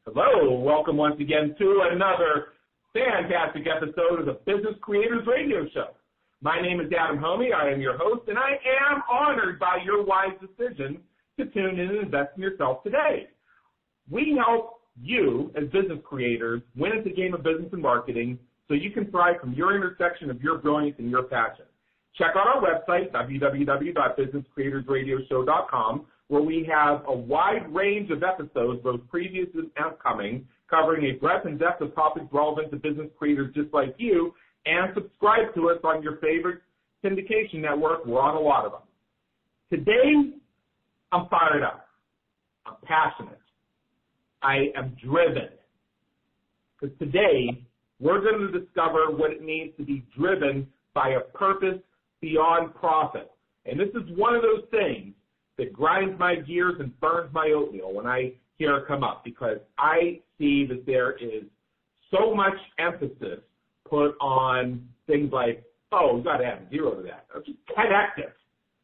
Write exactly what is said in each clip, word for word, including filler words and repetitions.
Hello, welcome once again to another fantastic episode of the Business Creators Radio Show. My name is Adam Homey. I am your host, and I am honored by your wise decision to tune in and invest in yourself today. We help you as business creators win at the game of business and marketing so you can thrive from your intersection of your brilliance and your passion. Check out our website, w w w dot business creators radio show dot com, where we have a wide range of episodes, both previous and upcoming, covering a breadth and depth of topics relevant to business creators just like you, and subscribe to us on your favorite syndication network. We're on a lot of them. Today, I'm fired up. I'm passionate. I am driven. Because today, we're going to discover what it means to be driven by a purpose beyond profit. And this is one of those things that grinds my gears and burns my oatmeal when I hear it come up, because I see that there is so much emphasis put on things like, oh, we've got to add zero to that. Or just connect it.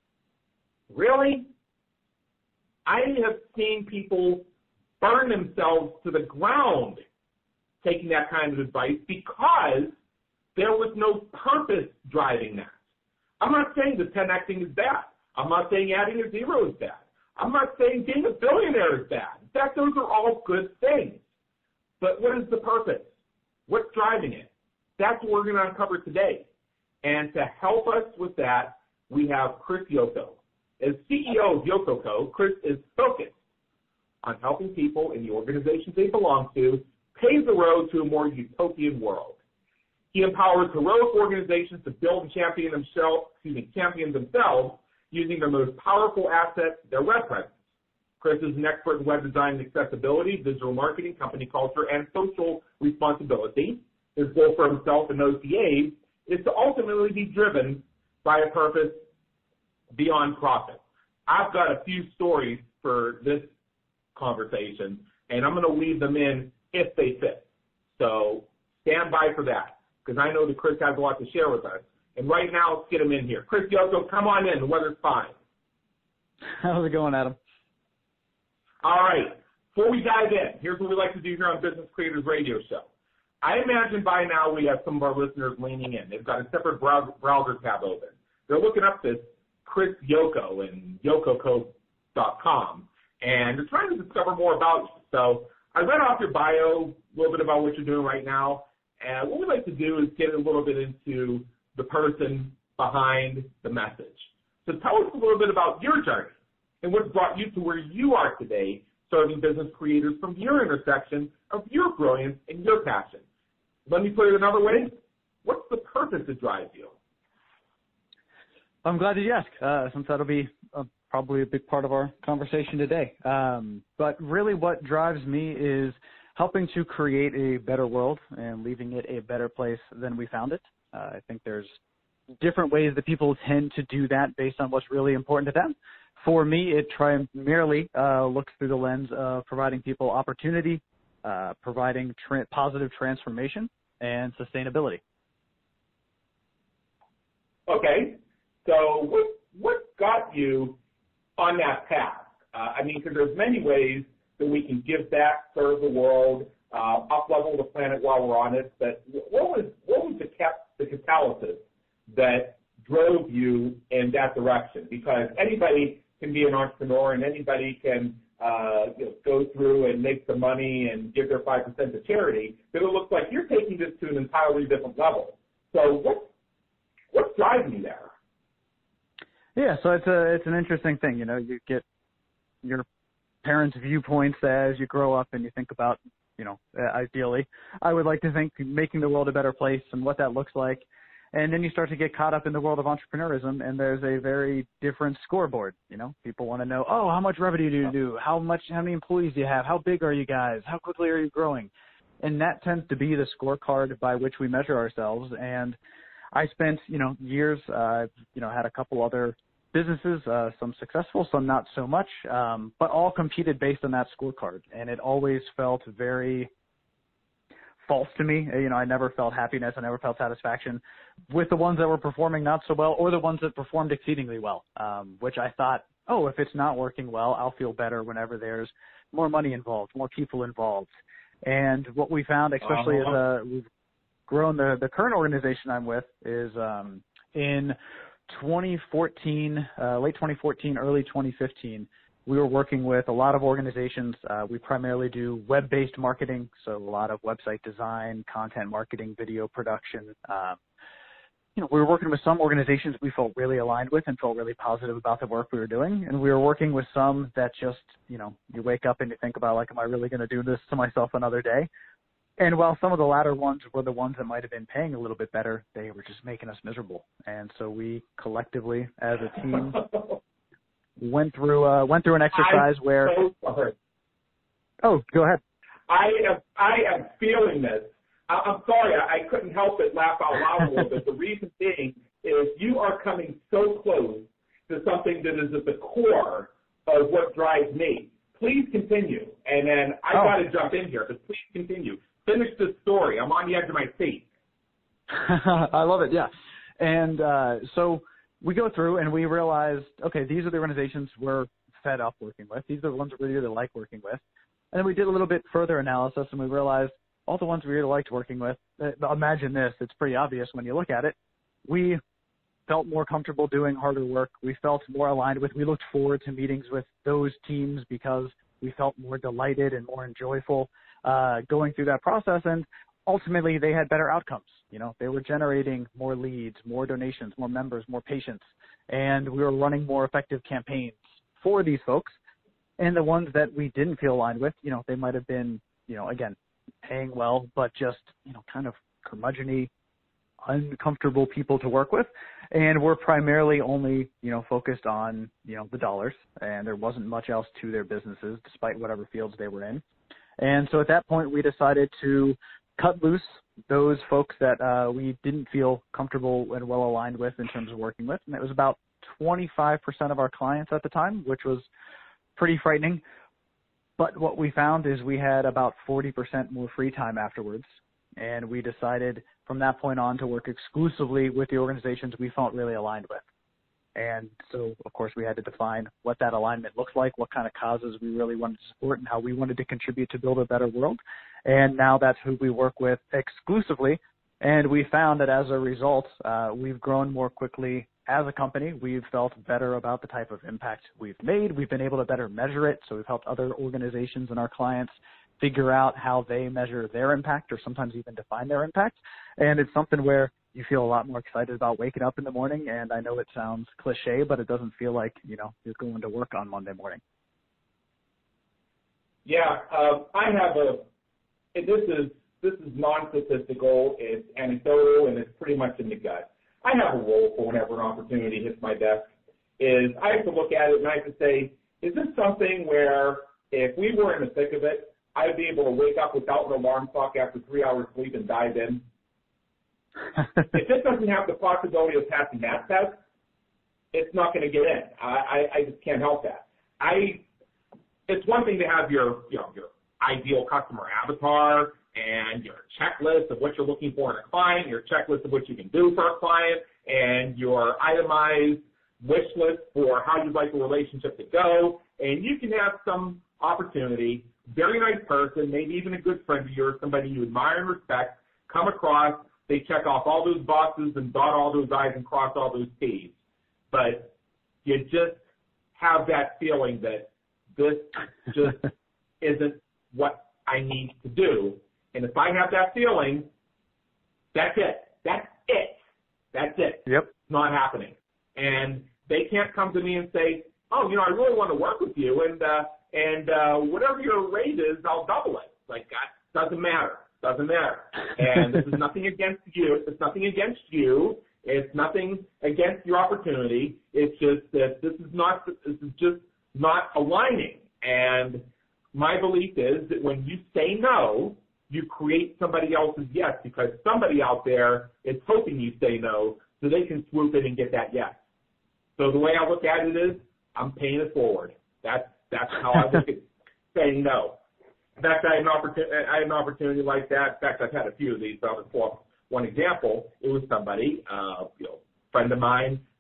Really? I have seen people burn themselves to the ground taking that kind of advice because there was no purpose driving that. I'm not saying that connecting is bad. I'm not saying adding a zero is bad. I'm not saying being a billionaire is bad. In fact, those are all good things. But what is the purpose? What's driving it? That's what we're going to uncover today. And to help us with that, we have Chris Yoko. As C E O of Yoko Co., Chris is focused on helping people in the organizations they belong to pave the road to a more utopian world. He empowers heroic organizations to build and champion themselves, excuse me, champion themselves using their most powerful asset, their web presence. Chris is an expert in web design and accessibility, digital marketing, company culture, and social responsibility. His goal for himself and O C As is to ultimately be driven by a purpose beyond profit. I've got a few stories for this conversation, and I'm going to weave them in if they fit. So stand by for that, because I know that Chris has a lot to share with us. And right now, let's get him in here. Chris Yoko, come on in. The weather's fine. How's it going, Adam? All right. Before we dive in, here's what we like to do here on Business Creators Radio Show. I imagine by now we have some of our listeners leaning in. They've got a separate browser tab open. They're looking up this Chris Yoko and yoko co dot com, and they're trying to discover more about you. So I read off your bio, a little bit about what you're doing right now, and what we'd like to do is get a little bit into the person behind the message. So tell us a little bit about your journey and what's brought you to where you are today, serving business creators from your intersection of your brilliance and your passion. Let me put it another way. What's the purpose that drives you? I'm glad that you asked, uh, since that'll be uh, probably a big part of our conversation today. Um, but really what drives me is helping to create a better world and leaving it a better place than we found it. Uh, I think there's different ways that people tend to do that based on what's really important to them. For me, it primarily uh, looks through the lens of providing people opportunity, uh, providing tra- positive transformation, and sustainability. Okay. So what, what got you on that path? Uh, I mean, because there's many ways that we can give back, serve the world, uh, up-level the planet while we're on it. But what was what was the, cap, the catalysis that drove you in that direction? Because anybody can be an entrepreneur and anybody can uh, you know, go through and make some money and give their five percent to charity. But it looks like you're taking this to an entirely different level. So what what's driving you there? Yeah, so it's a it's an interesting thing. You know, you get your parents' viewpoints as you grow up and you think about, you know, uh, ideally, I would like to think making the world a better place and what that looks like. And then you start to get caught up in the world of entrepreneurism, and there's a very different scoreboard. You know, people want to know, oh, how much revenue do you do? How much, how many employees do you have? How big are you guys? How quickly are you growing? And that tends to be the scorecard by which we measure ourselves. And I spent, you know, years, uh, you know, had a couple other businesses, uh, some successful, some not so much, um, but all competed based on that scorecard. And it always felt very false to me. You know, I never felt happiness. I never felt satisfaction with the ones that were performing not so well or the ones that performed exceedingly well, um, which I thought oh, if it's not working well, I'll feel better whenever there's more money involved, more people involved. And what we found, especially uh-huh. as uh, we've grown the, the current organization I'm with, is um, in twenty fourteen, uh, late twenty fourteen, early twenty fifteen, we were working with a lot of organizations. Uh, we primarily do web-based marketing, so a lot of website design, content marketing, video production. Um, you know, we were working with some organizations we felt really aligned with and felt really positive about the work we were doing. And we were working with some that just, you know, you wake up and you think about, like, am I really going to do this to myself another day? And while some of the latter ones were the ones that might have been paying a little bit better, they were just making us miserable. And so we collectively, as a team, went through uh, went through an exercise I'm where. So sorry. Oh, go ahead. I am I am feeling this. I, I'm sorry, I, I couldn't help but laugh out loud a little bit. The reason being is you are coming so close to something that is at the core of what drives me. Please continue, and then I oh. got to jump in here, but please continue. Finish this story. I'm on the edge of my seat. I love it. Yeah, and uh, so. We go through and we realized, okay, these are the organizations we're fed up working with. These are the ones we really like working with. And then we did a little bit further analysis and we realized all the ones we really liked working with, uh, imagine this, it's pretty obvious when you look at it. We felt more comfortable doing harder work. We felt more aligned with, we looked forward to meetings with those teams because we felt more delighted and more enjoyable uh, going through that process. And ultimately, they had better outcomes. You know, they were generating more leads, more donations, more members, more patients, and we were running more effective campaigns for these folks. And the ones that we didn't feel aligned with, you know, they might have been, you know, again, paying well, but just, you know, kind of curmudgeon-y, uncomfortable people to work with. And we're primarily only, you know, focused on, you know, the dollars, and there wasn't much else to their businesses, despite whatever fields they were in. And so at that point, we decided to cut loose those folks that uh, we didn't feel comfortable and well aligned with in terms of working with. And it was about twenty-five percent of our clients at the time, which was pretty frightening. But what we found is we had about forty percent more free time afterwards. And we decided from that point on to work exclusively with the organizations we felt really aligned with. And so, of course, we had to define what that alignment looks like, what kind of causes we really wanted to support, and how we wanted to contribute to build a better world. And now that's who we work with exclusively. And we found that as a result, uh, we've grown more quickly as a company. We've felt better about the type of impact we've made. We've been able to better measure it. So we've helped other organizations and our clients figure out how they measure their impact or sometimes even define their impact. And it's something where you feel a lot more excited about waking up in the morning. And I know it sounds cliche, but it doesn't feel like, you know, you're going to work on Monday morning. Yeah, uh, I have a, this is, this is non-statistical, it's anecdotal, and it's pretty much in the gut. I have a role for whenever an opportunity hits my desk, is I have to look at it and I have to say, is this something where if we were in the thick of it, I'd be able to wake up without an alarm clock after three hours sleep and dive in? If this doesn't have the possibility of passing that test, it's not going to get in. I, I, I just can't help that. I, it's one thing to have your, you know, your ideal customer avatar and your checklist of what you're looking for in a client, your checklist of what you can do for a client, and your itemized wish list for how you'd like the relationship to go. And you can have some opportunity, very nice person, maybe even a good friend of yours, somebody you admire and respect, come across, they check off all those boxes and dot all those I's and cross all those T's. But you just have that feeling that this just isn't what I need to do. And if I have that feeling, that's it. That's it. That's it. Yep. It's not happening. And they can't come to me and say, oh, you know, I really want to work with you, and uh, and uh, whatever your rate is, I'll double it. Like, that doesn't matter. Doesn't matter. And this is nothing against you. It's nothing against you. It's nothing against your opportunity. It's just that this is not, this is just not aligning. And my belief is that when you say no, you create somebody else's yes, because somebody out there is hoping you say no so they can swoop in and get that yes. So the way I look at it is, I'm paying it forward. That's, that's how I look at saying no. In fact, I had, an opportunity, I had an opportunity like that. In fact, I've had a few of these, but I'll just pull up one example. It was somebody, uh, you know, friend of mine,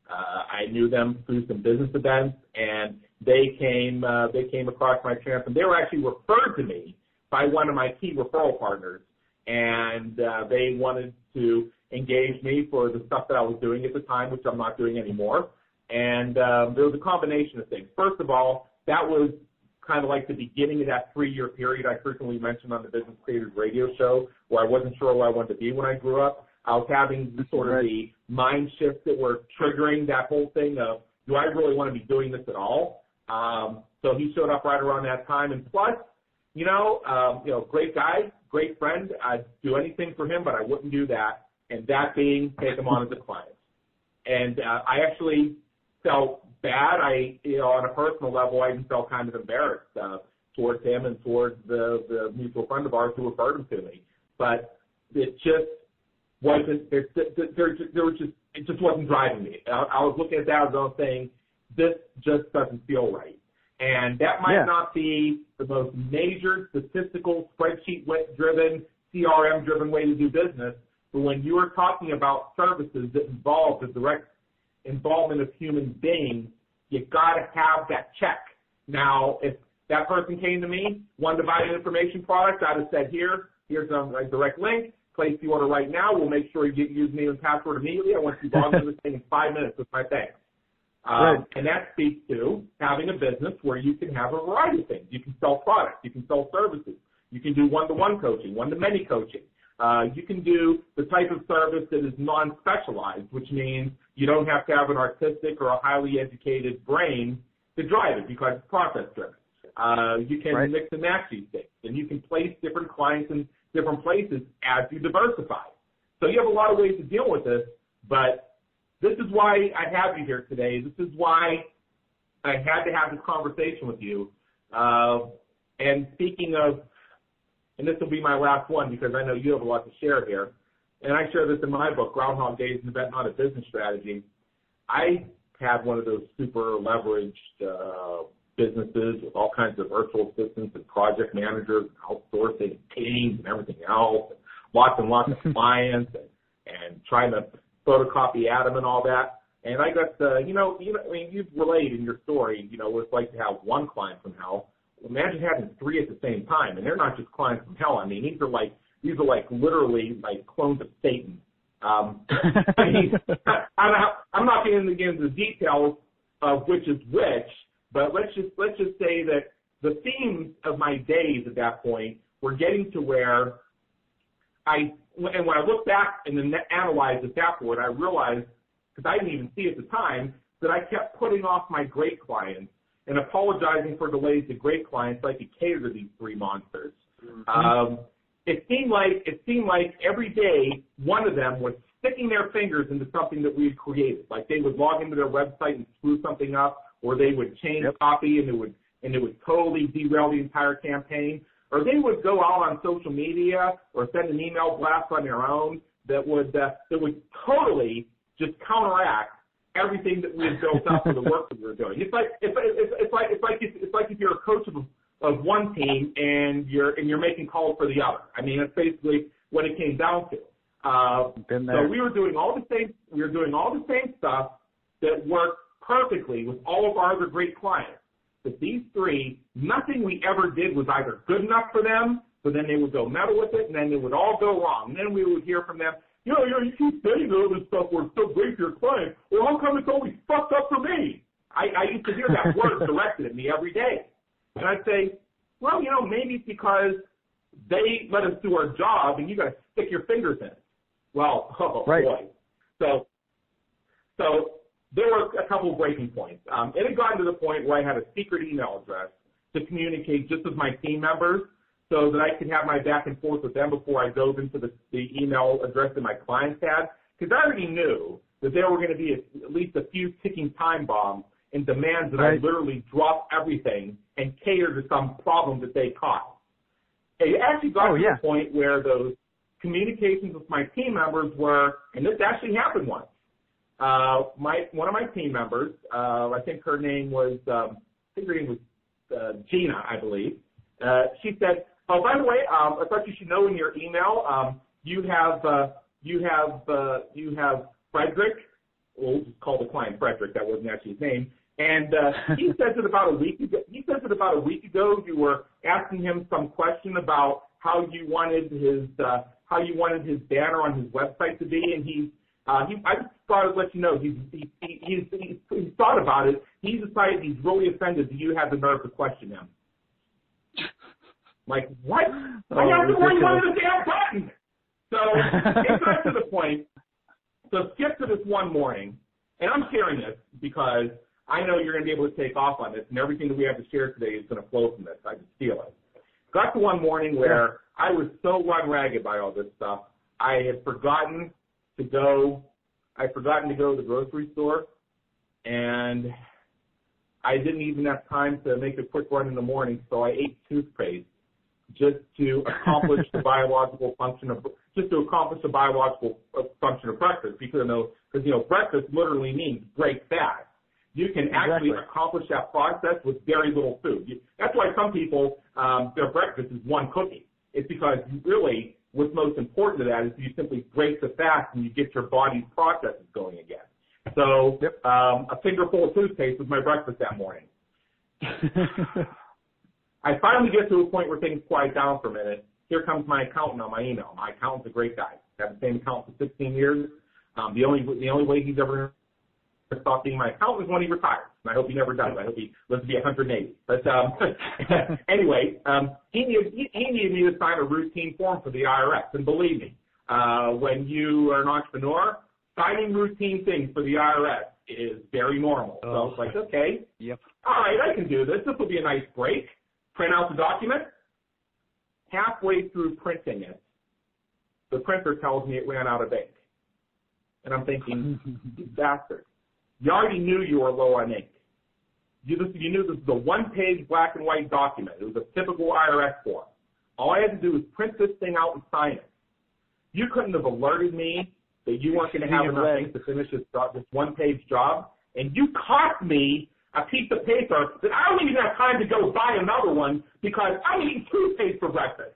Uh, I knew them through some business events, and they came uh, they came across my channel, and they were actually referred to me by one of my key referral partners, and uh, they wanted to engage me for the stuff that I was doing at the time, which I'm not doing anymore. And um, there was a combination of things. First of all, that was kind of like the beginning of that three-year period I frequently mentioned on the Business Creators Radio Show, where I wasn't sure where I wanted to be when I grew up. I was having the sort of the mind shifts that were triggering that whole thing of, do I really want to be doing this at all? Um, so he showed up right around that time. And plus, you know, um, you know, great guy, great friend. I'd do anything for him, but I wouldn't do that. And that being, take him on as a client. And uh, I actually felt bad. I, you know, on a personal level, I even felt kind of embarrassed uh, towards him and towards the, the mutual friend of ours who referred him to me. But it just wasn't, there, there, there was just, it just wasn't driving me. I, I was looking at that as I was saying, this just doesn't feel right. And that might yeah. not be the most major statistical, spreadsheet-driven, C R M-driven way to do business, but when you are talking about services that involve the direct involvement of human beings, you got to have that check. Now, if that person came to me, wanted to buy an information product, I'd have said, here, here's a, a direct link, place the order right now, we'll make sure you get your username and password immediately. I want you to log into this thing in five minutes with my thanks. Um, right. And that speaks to having a business where you can have a variety of things. You can sell products. You can sell services. You can do one-to-one coaching, one-to-many coaching. Uh, you can do the type of service that is non-specialized, which means you don't have to have an artistic or a highly educated brain to drive it because it's process-driven. Uh, you can right. mix and match these things, and you can place different clients in different places as you diversify. So you have a lot of ways to deal with this, but this is why I have you here today. This is why I had to have this conversation with you. Uh, and speaking of, and this will be my last one because I know you have a lot to share here, and I share this in my book, Groundhog Days, an Event, Not a Business Strategy. I had one of those super leveraged uh, businesses with all kinds of virtual assistants and project managers, and outsourcing teams and everything else, and lots and lots of clients, and, and trying to photocopy Adam and all that. And I got, uh, you know, you know, I mean, you've relayed in your story, you know, what it's like to have one client from hell. Imagine having three at the same time, and they're not just clients from hell. I mean, these are like, these are like literally like clones of Satan. Um, I mean, I'm not, I'm not getting into the details of which is which, but let's just let's just say that the themes of my days at that point were getting to where I, and when I look back and then analyze this afterward, I realized, because I didn't even see at the time, that I kept putting off my great clients and apologizing for delays to great clients so I could cater to these three monsters. Mm-hmm. Um, it seemed like it seemed like every day one of them was sticking their fingers into something that we had created. Like they would log into their website and screw something up, or they would change yep. copy and it would and it would totally derail the entire campaign. Or they would go out on social media or send an email blast on their own that would uh, that would totally just counteract everything that we had built up for the work that we were doing. It's like it's, it's, it's like it's like if, it's like if you're a coach of of one team and you're and you're making calls for the other. I mean, that's basically what it came down to. Uh, so we were doing all the same we were doing all the same stuff that worked perfectly with all of our other great clients. But these three, nothing we ever did was either good enough for them, so then they would go meddle with it, and then it would all go wrong. And then we would hear from them, you know, you, know, you keep saying all this stuff works so great for your client. Well, how come it's always fucked up for me? I, I used to hear that word directed at me every day. And I'd say, well, you know, maybe it's because they let us do our job, and you got to stick your fingers in it. Well, oh, right. boy. So, so there were a couple of breaking points. Um, it had gotten to the point where I had a secret email address to communicate just with my team members so that I could have my back and forth with them before I dove into the, the email address that my clients had. Because I already knew that there were going to be a, at least a few ticking time bombs and demands that right. I literally drop everything and cater to some problem that they caused. It actually got oh, to yeah. the point where those communications with my team members were, and this actually happened once. Uh, my one of my team members, uh, I think her name was, um, I think her name was uh, Gina, I believe. Uh, she said, "Oh, by the way, um, I thought you should know in your email, um, you have uh, you have uh, you have Frederick we'll just call the client Frederick. That wasn't actually his name. And uh, he says that about a week ago. He says that about a week ago you were asking him some question about how you wanted his uh, how you wanted his banner on his website to be, and he uh, he I just thought I'd let you know he's he, he, he's, he's he's thought about it. He's decided he's really offended that you had the nerve to question him. Like what? Oh, I have to ridiculous. worry about the damn button. So it got to the point. So skip to this one morning, and I'm sharing this because I know you're going to be able to take off on this, and everything that we have to share today is going to flow from this. I just feel it. Got to one morning where I was so run ragged by all this stuff, I had forgotten to go. I had forgotten to go to the grocery store, and I didn't even have time to make a quick run in the morning, so I ate toothpaste just to accomplish the biological function of just to accomplish the biological function of breakfast. Because you know, because you know, breakfast literally means break fast. You can actually Exactly. accomplish that process with very little food. You, that's why some people, um, their breakfast is one cookie. It's because you really, what's most important to that is you simply break the fast and you get your body's processes going again. So Yep. um, a fingerful of toothpaste was my breakfast that morning. I finally get to a point where things quiet down for a minute. Here comes my accountant on my email. My accountant's a great guy. I've had the same accountant for sixteen years. Um, the only the only way he's ever stop being my accountant is when he retires. And I hope he never does. I hope he lives to be one hundred eighty. But um, anyway, um, he, needed, he, he needed me to sign a routine form for the I R S. And believe me, uh, when you are an entrepreneur, signing routine things for the I R S is very normal. So I was like, okay, Yep. all right, I can do this. This will be a nice break. Print out the document. Halfway through printing it, the printer tells me it ran out of ink. And I'm thinking, you bastard. You already knew you were low on ink. You, just, you knew this was a one-page black and white document. It was a typical I R S form. All I had to do was print this thing out and sign it. You couldn't have alerted me that you weren't going to have enough ink to finish this, job, this one-page job, and you cost me a piece of paper that I don't even have time to go buy another one because I'm eating toothpaste for breakfast.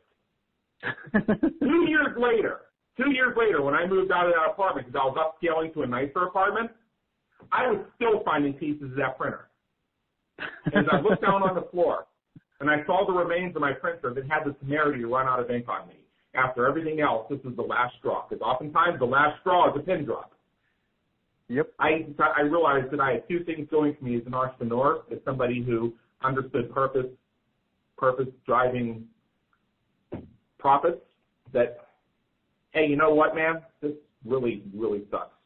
Two years later, two years later, when I moved out of that apartment because I was upscaling to a nicer apartment, I was still finding pieces of that printer. As I looked down on the floor and I saw the remains of my printer that had the temerity to run out of ink on me. After everything else, this was the last straw. Because oftentimes the last straw is a pin drop. Yep. I, I realized that I had two things going for me as an entrepreneur, as somebody who understood purpose, purpose driving profits, that, hey, you know what, man? This really, really sucks.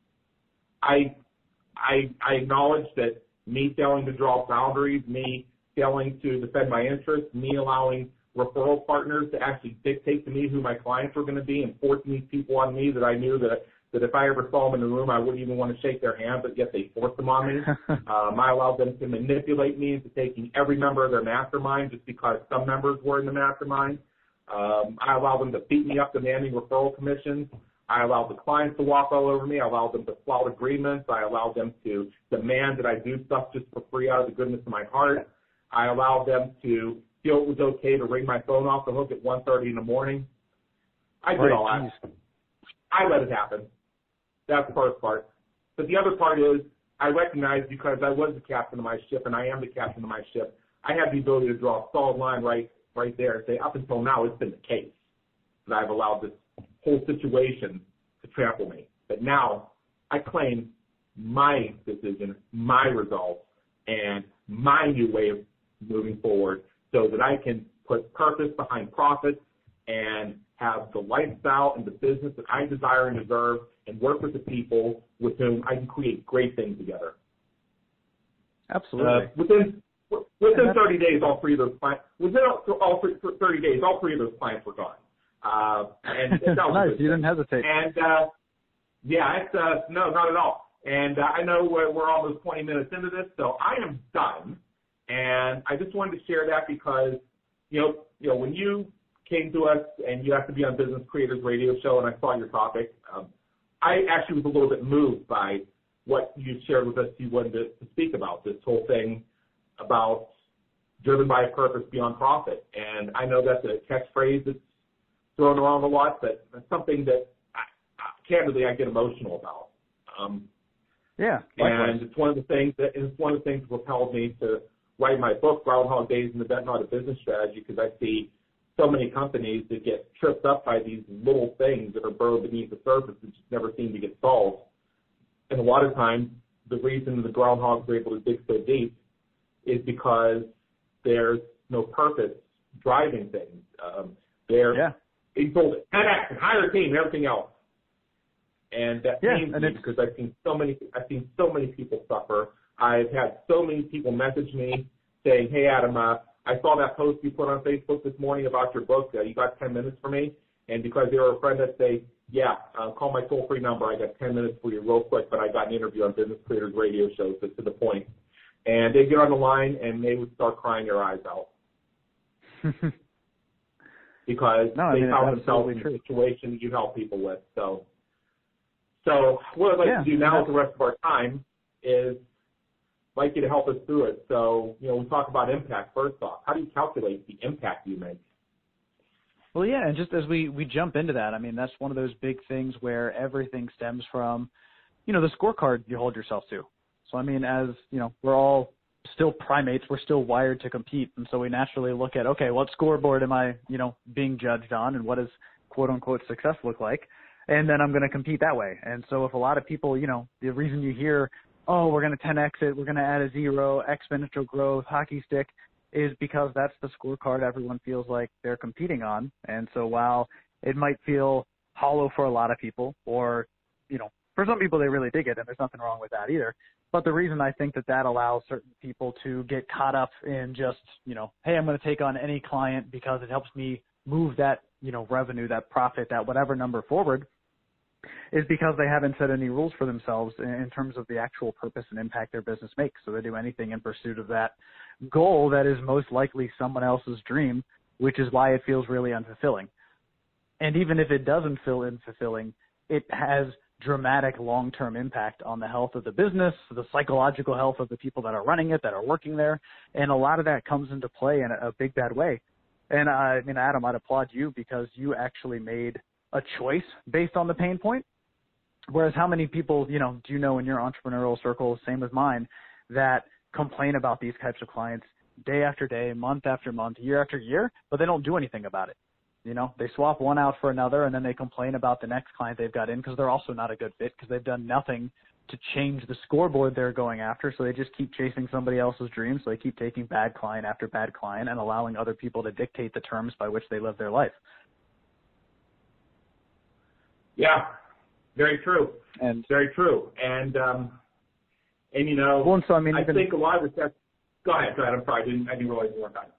I I, I acknowledge that me failing to draw boundaries, me failing to defend my interests, me allowing referral partners to actually dictate to me who my clients were going to be and forcing these people on me that I knew that that if I ever saw them in the room, I wouldn't even want to shake their hand, but yet they forced them on me. um, I allowed them to manipulate me into taking every member of their mastermind just because some members were in the mastermind. Um, I allowed them to beat me up demanding referral commissions. I allowed the clients to walk all over me. I allowed them to flout agreements. I allowed them to demand that I do stuff just for free out of the goodness of my heart. I allowed them to feel it was okay to ring my phone off the hook at one thirty in the morning. I did Right, all that. geez. I let it happen. That's the first part. But the other part is I recognize because I was the captain of my ship and I am the captain of my ship, I have the ability to draw a solid line right right there and say up until now it's been the case that I've allowed this whole situation to trample me. But now I claim my decision, my results, and my new way of moving forward so that I can put purpose behind profits and have the lifestyle and the business that I desire and deserve and work with the people with whom I can create great things together. Absolutely. Uh, within within thirty days, all three of those clients, within all thirty days, all three of those clients were gone. Uh, and that was nice. You didn't hesitate. And uh, yeah, it's uh, no, not at all. And uh, I know we're, we're almost twenty minutes into this, so I am done. And I just wanted to share that because, you know, you know, when you came to us and you have to be on Business Creators Radio Show, and I saw your topic, um, I actually was a little bit moved by what you shared with us. You wanted to, to speak about this whole thing about driven by a purpose beyond profit. And I know that's a catchphrase that's thrown around a lot, but it's something that I, I, candidly I get emotional about. Um, Yeah. Likewise. And it's one of the things that it's one of the things that propelled me to write my book, Groundhog Days and the Vet and Auto Business Strategy, because I see so many companies that get tripped up by these little things that are burrowed beneath the surface that just never seem to get solved. And a lot of times, the reason the groundhogs are able to dig so deep is because there's no purpose driving things. Um, they're yeah. being told ten X and hire a team and everything else. And that yeah, pains and me it's, because I've seen so many I've seen so many people suffer. I've had so many people message me saying, "Hey Adam, uh, I saw that post you put on Facebook this morning about your book. Uh, you got ten minutes for me?" And because they were a friend, that say, "Yeah, uh, call my toll free number. I got ten minutes for you real quick, but I got an interview on Business Creators Radio Show, so to the point." And they get on the line and they would start crying their eyes out because no, I they mean, found themselves in true. a situation that you help people with. So, so what I'd like yeah, to do now yeah. with the rest of our time is I'd like you to help us through it. So, you know, we talk about impact first off. How do you calculate the impact you make? Well, yeah, and just as we, we jump into that, I mean, that's one of those big things where everything stems from, you know, the scorecard you hold yourself to. So, I mean, as, you know, we're all still primates, we're still wired to compete. And so we naturally look at, okay, what scoreboard am I, you know, being judged on, and what does quote unquote success look like? And then I'm going to compete that way. And so if a lot of people, you know, the reason you hear, oh, we're going to ten X it, we're going to add a zero, exponential growth, hockey stick, is because that's the scorecard everyone feels like they're competing on. And so while it might feel hollow for a lot of people, or, you know, for some people they really dig it, and there's nothing wrong with that either. But the reason I think that that allows certain people to get caught up in just, you know, hey, I'm going to take on any client because it helps me move that, you know, revenue, that profit, that whatever number forward, is because they haven't set any rules for themselves in terms of the actual purpose and impact their business makes. So they do anything in pursuit of that goal that is most likely someone else's dream, which is why it feels really unfulfilling. And even if it doesn't feel unfulfilling, it has dramatic long-term impact on the health of the business, the psychological health of the people that are running it, that are working there. And a lot of that comes into play in a, a big bad way. And uh, I mean, Adam, I'd applaud you because you actually made a choice based on the pain point. Whereas how many people, you know, do you know in your entrepreneurial circle, same as mine, that complain about these types of clients day after day, month after month, year after year, but they don't do anything about it. You know, they swap one out for another, and then they complain about the next client they've got in because they're also not a good fit because they've done nothing to change the scoreboard they're going after. So they just keep chasing somebody else's dreams. So they keep taking bad client after bad client and allowing other people to dictate the terms by which they live their life. Yeah, very true. And very true. And, um, and you know, well, and so, I, mean, I even, think a lot of the go ahead, go ahead. I'm sorry. I didn't, I didn't realize you weren't done.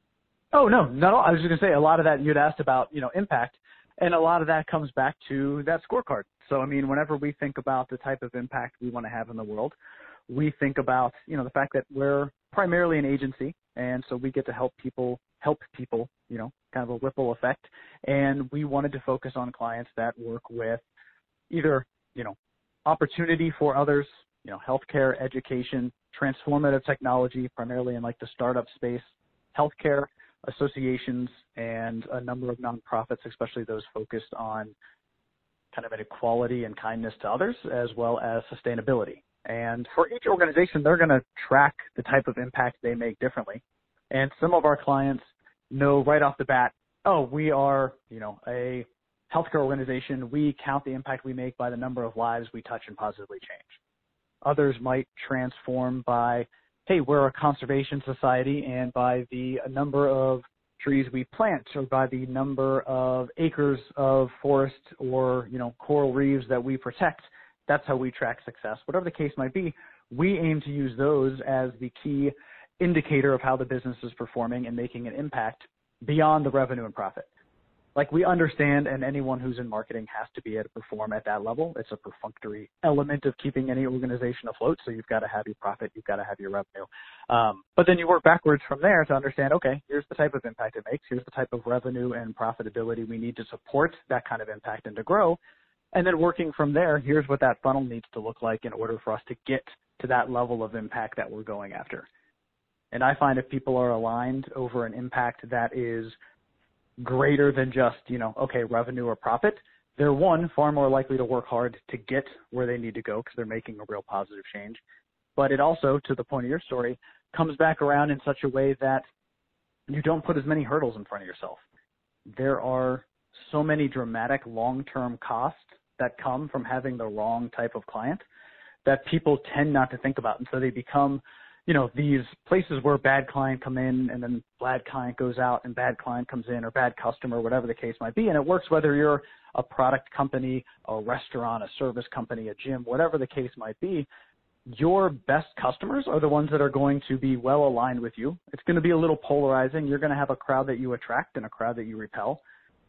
Oh, no, no, I was just going to say a lot of that you'd asked about, you know, impact, and a lot of that comes back to that scorecard. So, I mean, whenever we think about the type of impact we want to have in the world, we think about, you know, the fact that we're primarily an agency, and so we get to help people, help people, you know, kind of a ripple effect, and we wanted to focus on clients that work with either, you know, opportunity for others, you know, healthcare, education, transformative technology, primarily in like the startup space, healthcare, associations, and a number of nonprofits, especially those focused on kind of an equality and kindness to others, as well as sustainability. And for each organization, they're going to track the type of impact they make differently. And some of our clients know right off the bat, oh, we are, you know, a healthcare organization. We count the impact we make by the number of lives we touch and positively change. Others might transform by, hey, we're a conservation society, and by the number of trees we plant, or by the number of acres of forest or, you know, coral reefs that we protect, that's how we track success. Whatever the case might be, we aim to use those as the key indicator of how the business is performing and making an impact beyond the revenue and profit. Like, we understand, and anyone who's in marketing has to be able to perform at that level. It's a perfunctory element of keeping any organization afloat. So you've got to have your profit, you've got to have your revenue. Um, but then you work backwards from there to understand, okay, here's the type of impact it makes. Here's the type of revenue and profitability we need to support that kind of impact and to grow. And then working from there, here's what that funnel needs to look like in order for us to get to that level of impact that we're going after. And I find if people are aligned over an impact that is greater than just, you know, okay, revenue or profit, they're, one, far more likely to work hard to get where they need to go because they're making a real positive change. But it also, to the point of your story, comes back around in such a way that you don't put as many hurdles in front of yourself. There are so many dramatic long-term costs that come from having the wrong type of client that people tend not to think about. And so they become, you know, these places where bad client come in and then bad client goes out and bad client comes in, or bad customer, whatever the case might be. And it works whether you're a product company, a restaurant, a service company, a gym, whatever the case might be. Your best customers are the ones that are going to be well aligned with you. It's going to be a little polarizing. You're going to have a crowd that you attract and a crowd that you repel.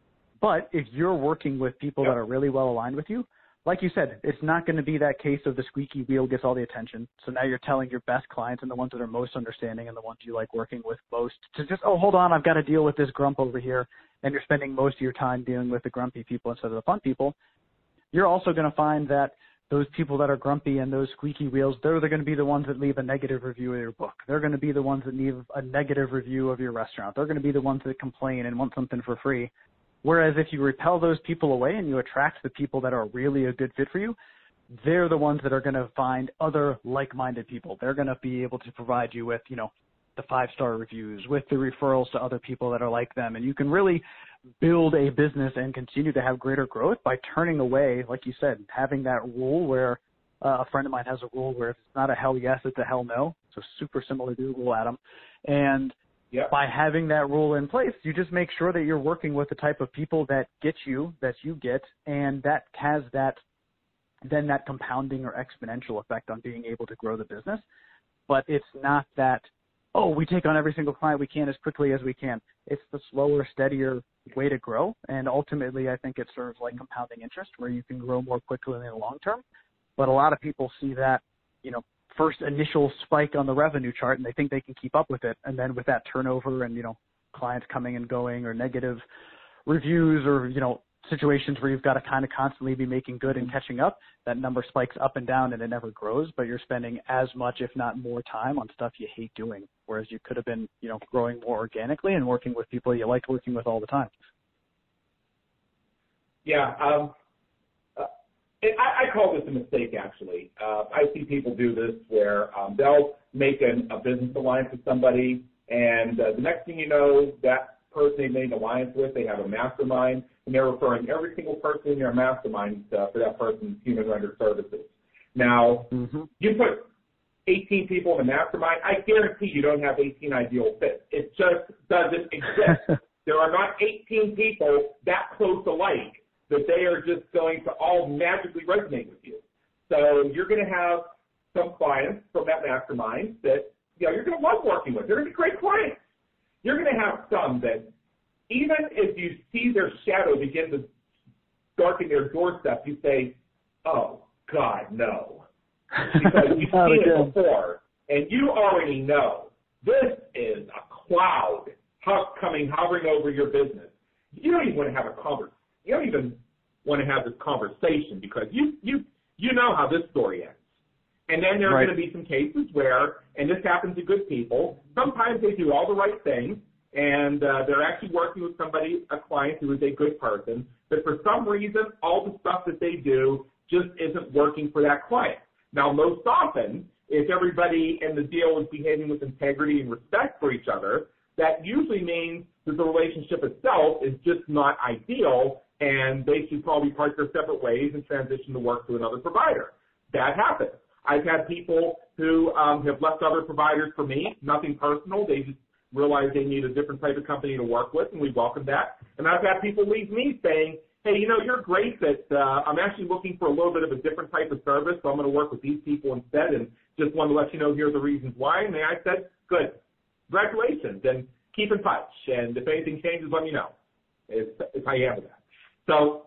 But if you're working with people yep. that are really well aligned with you, like you said, it's not going to be that case of the squeaky wheel gets all the attention. So now you're telling your best clients and the ones that are most understanding and the ones you like working with most to just, oh, hold on, I've got to deal with this grump over here. And you're spending most of your time dealing with the grumpy people instead of the fun people. You're also going to find that those people that are grumpy and those squeaky wheels, they're, they're going to be the ones that leave a negative review of your book. They're going to be the ones that leave a negative review of your restaurant. They're going to be the ones that complain and want something for free. Whereas if you repel those people away and you attract the people that are really a good fit for you, they're the ones that are going to find other like-minded people. They're going to be able to provide you with, you know, the five-star reviews, with the referrals to other people that are like them. And you can really build a business and continue to have greater growth by turning away, like you said, having that rule where uh, a friend of mine has a rule where if it's not a hell yes, it's a hell no. So super similar to your rule, Adam. And yep. by having that rule in place, you just make sure that you're working with the type of people that get you, that you get, and that has that, then that compounding or exponential effect on being able to grow the business. But it's not that, oh, we take on every single client we can as quickly as we can. It's the slower, steadier way to grow. And ultimately, I think it serves like compounding interest where you can grow more quickly in the long term. But a lot of people see that, you know, first initial spike on the revenue chart and they think they can keep up with it. And then with that turnover and, you know, clients coming and going or negative reviews or, you know, situations where you've got to kind of constantly be making good and catching up, that number spikes up and down and it never grows, but you're spending as much, if not more time on stuff you hate doing. Whereas you could have been, you know, growing more organically and working with people you liked working with all the time. Yeah. Um, uh, I, I call this a mistake, actually. Uh, I see people do this where um, they'll make an, a business alliance with somebody, and uh, the next thing you know, that person they made an alliance with, they have a mastermind, and they're referring every single person in their mastermind uh, for that person's human rendered services. Now, mm-hmm. you put eighteen people in a mastermind, I guarantee you don't have eighteen ideal fits. It just doesn't exist. There are not eighteen people that close alike that they are just going to all magically resonate with you. So you're going to have some clients from that mastermind that, you know, you're going to love working with. They're going to be great clients. You're going to have some that even if you see their shadow begin to darken their doorstep, you say, oh, God, no. Because you've seen it before, and you already know this is a cloud coming hovering over your business. You don't even want to have a conversation. You don't even want to have this conversation because you, you, you know how this story ends. And then there are right. going to be some cases where, and this happens to good people, sometimes they do all the right things, and uh, they're actually working with somebody, a client who is a good person, but for some reason, all the stuff that they do just isn't working for that client. Now, most often, if everybody in the deal is behaving with integrity and respect for each other, that usually means that the relationship itself is just not ideal, and they should probably part their separate ways and transition to work to another provider. That happens. I've had people who um, have left other providers for me, nothing personal. They just realized they need a different type of company to work with, and we welcome that. And I've had people leave me saying, hey, you know, you're great, but uh, I'm actually looking for a little bit of a different type of service, so I'm going to work with these people instead, and just want to let you know here are the reasons why. And I said, good, congratulations, and keep in touch. And if anything changes, let me know. It's, it's how you handle that. So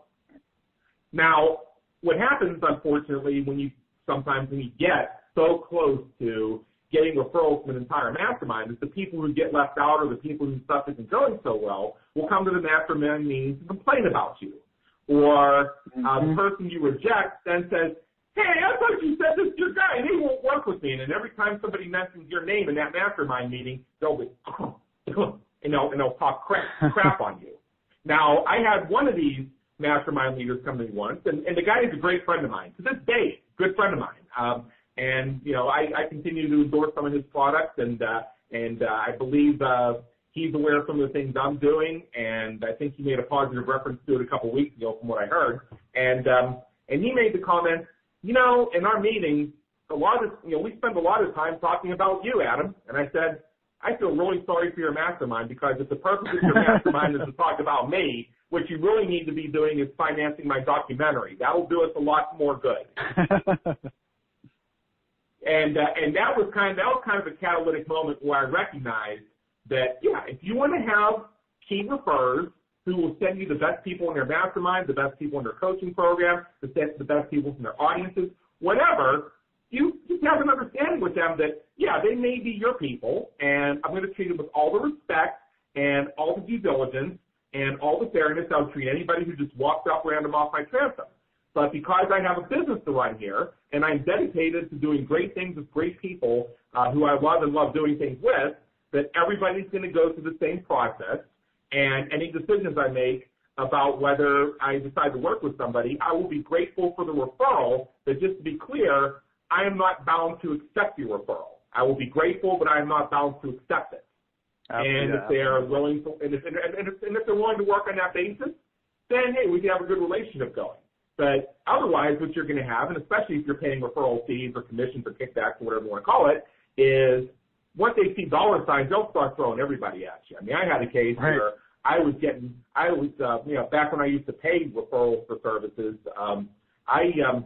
now what happens, unfortunately, when you sometimes when you get so close to getting referrals from an entire mastermind is the people who get left out or the people whose stuff isn't going so well will come to the mastermind meetings to complain about you. Or mm-hmm. uh, the person you reject then says, hey, I thought you said this to your guy, and he won't work with me. And then every time somebody mentions your name in that mastermind meeting, they'll be, and they'll, and they'll talk crap, crap on you. Now, I had one of these mastermind leaders come to me once, and, and the guy is a great friend of mine. To this day, good friend of mine. Um, and, you know, I, I continue to endorse some of his products, and, uh, and uh, I believe uh, he's aware of some of the things I'm doing, and I think he made a positive reference to it a couple of weeks ago from what I heard. And, um, and he made the comment, you know, in our meetings, a lot of, you know, we spend a lot of time talking about you, Adam. And I said, I feel really sorry for your mastermind, because if the purpose of your mastermind is to talk about me, what you really need to be doing is financing my documentary. That will do us a lot more good. and uh, and that was kind of, that was kind of a catalytic moment where I recognized that, yeah, if you want to have key referrers who will send you the best people in their mastermind, the best people in their coaching program, the best, the best people from their audiences, whatever, you just have an understanding with them that, yeah, they may be your people, and I'm going to treat them with all the respect and all the due diligence and all the fairness I would treat anybody who just walks up random off my transom. But because I have a business to run here, and I'm dedicated to doing great things with great people uh, who I love and love doing things with, that everybody's going to go through the same process, and any decisions I make about whether I decide to work with somebody, I will be grateful for the referral, but just to be clear, I am not bound to accept your referral. I will be grateful, but I am not bound to accept it. And yeah. if they are willing to, and if, and, if, and if they're willing to work on that basis, then, hey, we can have a good relationship going. But otherwise, what you're going to have, and especially if you're paying referral fees or commissions or kickbacks or whatever you want to call it, is once they see dollar signs, they'll start throwing everybody at you. I mean, I had a case right. where I was getting, I was, uh, you know, back when I used to pay referrals for services, um, I, um,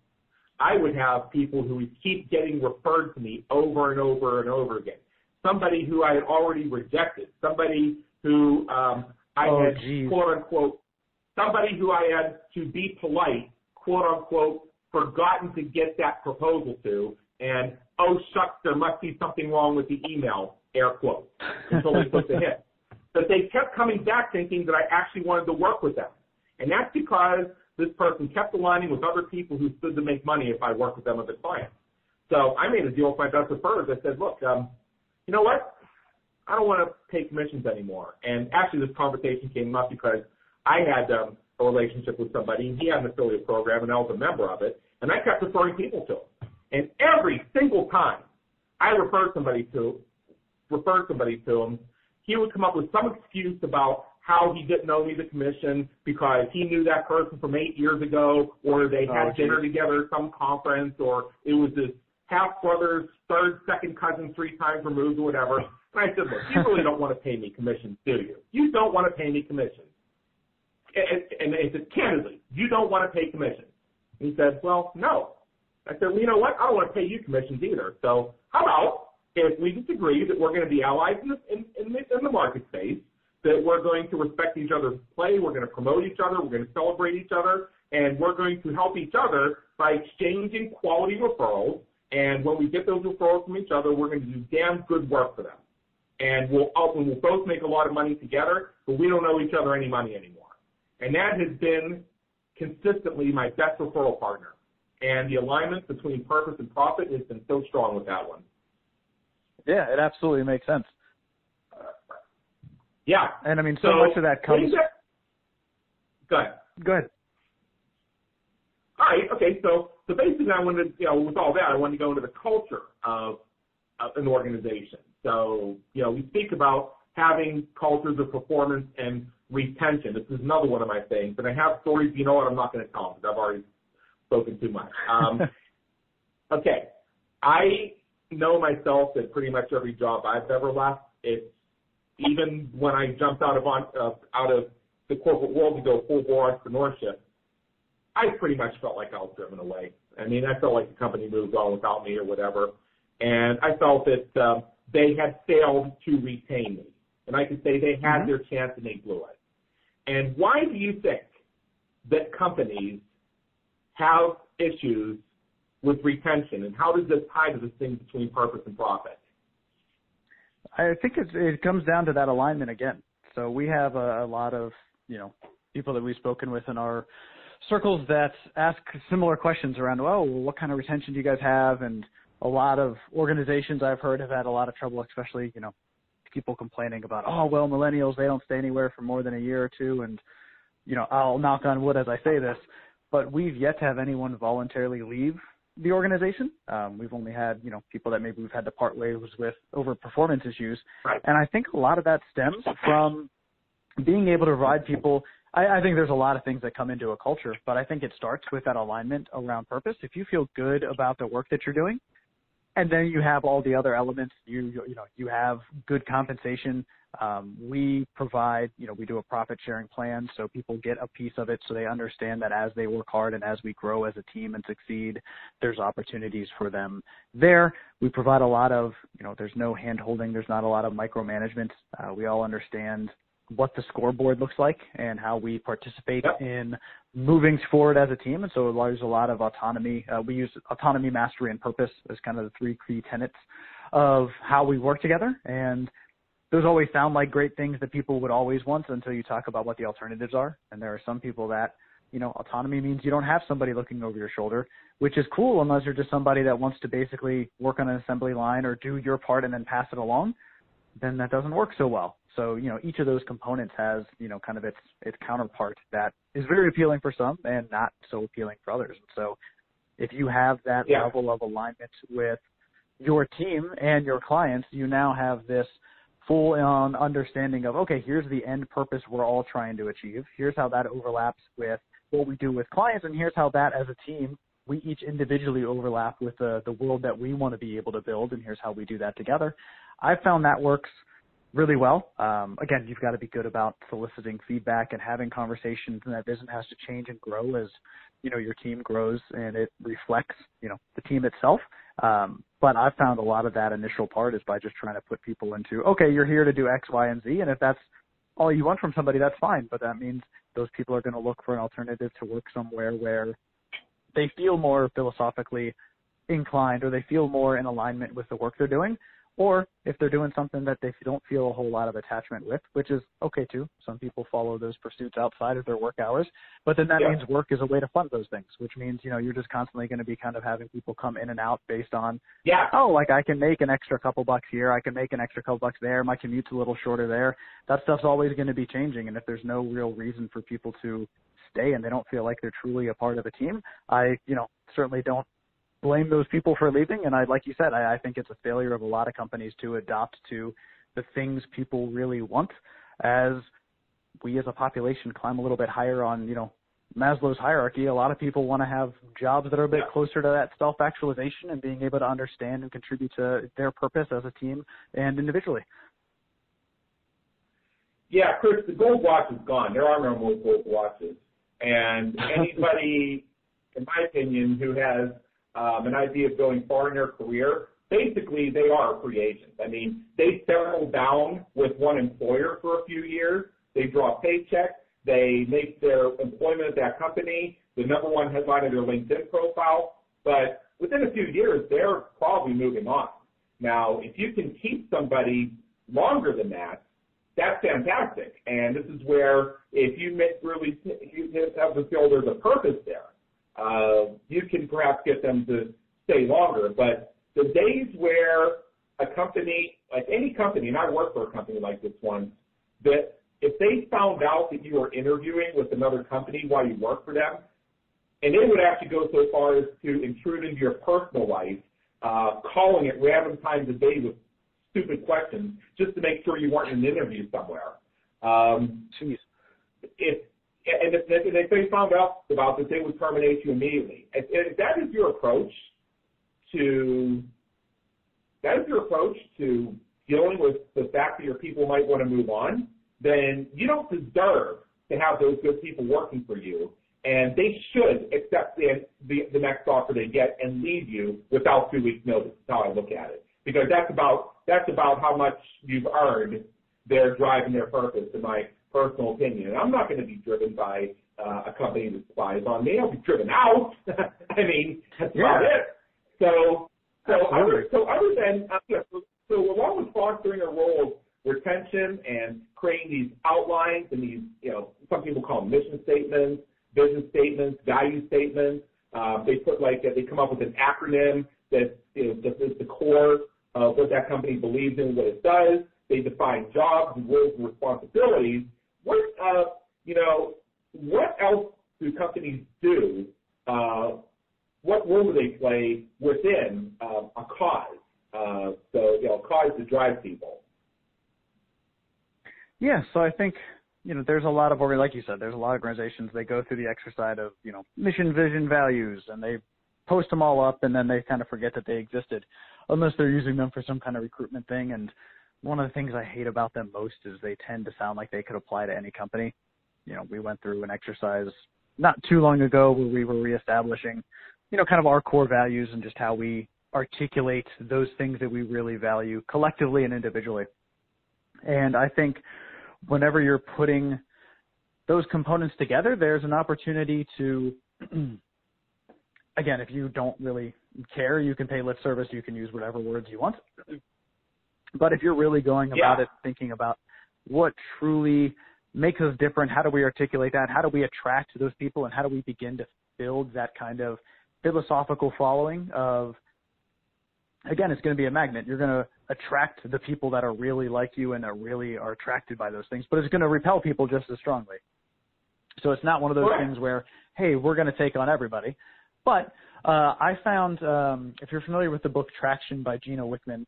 I would have people who would keep getting referred to me over and over and over again. Somebody who I had already rejected, somebody who um, I oh, had, geez. quote unquote, somebody who I had, to be polite, quote unquote, forgotten to get that proposal to, and, oh, shucks, there must be something wrong with the email, air quotes, until they put the hit. But they kept coming back thinking that I actually wanted to work with them. And that's because this person kept aligning with other people who stood to make money if I worked with them as a client. So I made a deal with my best referrers. I said, look, um, you know what? I don't want to pay commissions anymore. And actually this conversation came up because I had um, a relationship with somebody, and he had an affiliate program, and I was a member of it, and I kept referring people to him. And every single time I referred somebody to, referred somebody to him, he would come up with some excuse about how he didn't owe me the commission because he knew that person from eight years ago, or they had oh, dinner together at some conference, or it was his half-brother's third, second cousin three times removed or whatever. And I said, look, you really don't want to pay me commissions, do you? You don't want to pay me commissions. And, and I said, candidly, you don't want to pay commissions. And he said, well, no. I said, well, you know what? I don't want to pay you commissions either. So how about if we just agree that we're going to be allies in the, in, in, the, in the market space, that we're going to respect each other's play, we're going to promote each other, we're going to celebrate each other, and we're going to help each other by exchanging quality referrals. And when we get those referrals from each other, we're going to do damn good work for them. And we'll, and we'll both make a lot of money together, but we don't owe each other any money anymore. And that has been consistently my best referral partner. And the alignment between purpose and profit has been so strong with that one. Yeah, it absolutely makes sense. Yeah. And I mean, so, so much of that comes. That... Go ahead. Go ahead. All right. Okay. So, so basically, I wanted, you know, with all that, I wanted to go into the culture of, of an organization. So, you know, we speak about having cultures of performance and retention. This is another one of my things. And I have stories. You know what? I'm not going to tell them because I've already spoken too much. Um, okay. I know myself that pretty much every job I've ever left, it's even when I jumped out of uh, out of the corporate world to go full-bore entrepreneurship, I pretty much felt like I was driven away. I mean, I felt like the company moved on without me or whatever, and I felt that um, they had failed to retain me. And I could say they had mm-hmm. their chance and they blew it. And why do you think that companies have issues with retention, and how does this tie to this thing between purpose and profit? I think it's, it comes down to that alignment again. So we have a, a lot of, you know, people that we've spoken with in our circles that ask similar questions around, oh, well, what kind of retention do you guys have? And a lot of organizations I've heard have had a lot of trouble, especially, you know, people complaining about, oh, well, millennials, they don't stay anywhere for more than a year or two. And you know, I'll knock on wood as I say this, but we've yet to have anyone voluntarily leave the organization. Um, we've only had, you know, people that maybe we've had to part ways with over performance issues. Right. And I think a lot of that stems from being able to provide people. I, I think there's a lot of things that come into a culture, but I think it starts with that alignment around purpose. If you feel good about the work that you're doing, and then you have all the other elements, you, you, you know, you have good compensation. Um, we provide, you know, we do a profit sharing plan so people get a piece of it so they understand that as they work hard and as we grow as a team and succeed, there's opportunities for them there. We provide a lot of, you know, there's no hand holding. There's not a lot of micromanagement. Uh, we all understand what the scoreboard looks like and how we participate yep. in moving forward as a team. And so there's a lot of autonomy. Uh, we use autonomy, mastery, and purpose as kind of the three key tenets of how we work together. And those always sound like great things that people would always want until you talk about what the alternatives are. And there are some people that, you know, autonomy means you don't have somebody looking over your shoulder, which is cool unless you're just somebody that wants to basically work on an assembly line or do your part and then pass it along. Then that doesn't work so well. So, you know, each of those components has, you know, kind of its, its counterpart that is very appealing for some and not so appealing for others. And so if you have that yeah. level of alignment with your team and your clients, you now have this full on understanding of, okay, here's the end purpose we're all trying to achieve. Here's how that overlaps with what we do with clients. And here's how that as a team, we each individually overlap with the, the world that we want to be able to build. And here's how we do that together. I found that works really well. Um, again, you've got to be good about soliciting feedback and having conversations, and that vision has to change and grow as, you know, your team grows and it reflects, you know, the team itself. Um, but I've found a lot of that initial part is by just trying to put people into, okay, you're here to do X, Y, and Z. And if that's all you want from somebody, that's fine. But that means those people are going to look for an alternative to work somewhere where they feel more philosophically inclined or they feel more in alignment with the work they're doing. Or if they're doing something that they don't feel a whole lot of attachment with, which is okay too. Some people follow those pursuits outside of their work hours, but then that yeah. means work is a way to fund those things, which means, you know, you're just constantly going to be kind of having people come in and out based on, yeah. oh, like I can make an extra couple bucks here. I can make an extra couple bucks there. My commute's a little shorter there. That stuff's always going to be changing. And if there's no real reason for people to stay and they don't feel like they're truly a part of a team, I, you know, certainly don't blame those people for leaving. And I, like you said, I, I think it's a failure of a lot of companies to adopt to the things people really want as we as a population climb a little bit higher on, you know, Maslow's hierarchy. A lot of people want to have jobs that are a bit yeah. closer to that self-actualization and being able to understand and contribute to their purpose as a team and individually. Yeah, Chris, the gold watch is gone. There are no more gold watches. And anybody, in my opinion, who has Um, an idea of going far in their career, basically they are a free agent. I mean, they settle down with one employer for a few years. They draw a paycheck. They make their employment at that company the number one headline of their LinkedIn profile. But within a few years, they're probably moving on. Now, if you can keep somebody longer than that, that's fantastic. And this is where if you make really you have to feel there's a purpose there, Uh, you can perhaps get them to stay longer. But the days where a company, like any company, and I work for a company like this one, that if they found out that you were interviewing with another company while you work for them, and they would actually go so far as to intrude into your personal life, uh, calling at random times a day with stupid questions just to make sure you weren't in an interview somewhere. Um, Jeez. If And if, if they found out about this, they would terminate you immediately. If, if that is your approach to that is your approach to dealing with the fact that your people might want to move on, then you don't deserve to have those good people working for you. And they should accept the, the, the next offer they get and leave you without two weeks' notice. That's how I look at it. Because that's about that's about how much you've earned their drive and their purpose, in my personal opinion. And I'm not going to be driven by uh, a company that spies on me. I'll be driven out. I mean, that's yeah. about it. So, so other, Absolutely. so other than, uh, yeah, so, so along with fostering a role of retention and creating these outlines and these, you know, some people call them mission statements, vision statements, value statements. Um, they put like, uh, they come up with an acronym that, you know, that is the core of what that company believes in, what it does. They define jobs and roles and responsibilities. What, uh, you know, what else do companies do? Uh, what role do they play within uh, a cause? Uh, so, you know, a cause that drives people. Yeah, so I think, you know, there's a lot of, like you said, there's a lot of organizations, they go through the exercise of, you know, mission, vision, values, and they post them all up, and then they kind of forget that they existed, unless they're using them for some kind of recruitment thing. And one of the things I hate about them most is they tend to sound like they could apply to any company. You know, we went through an exercise not too long ago where we were reestablishing, you know, kind of our core values and just how we articulate those things that we really value collectively and individually. And I think whenever you're putting those components together, there's an opportunity to, again, if you don't really care, you can pay lip service, you can use whatever words you want. But if you're really going about yeah. it, thinking about what truly makes us different, how do we articulate that, how do we attract those people, and how do we begin to build that kind of philosophical following of, again, it's going to be a magnet. You're going to attract the people that are really like you and that really are attracted by those things, but it's going to repel people just as strongly. So it's not one of those Correct. things where, hey, we're going to take on everybody. But uh, I found, um, if you're familiar with the book Traction by Gino Wickman,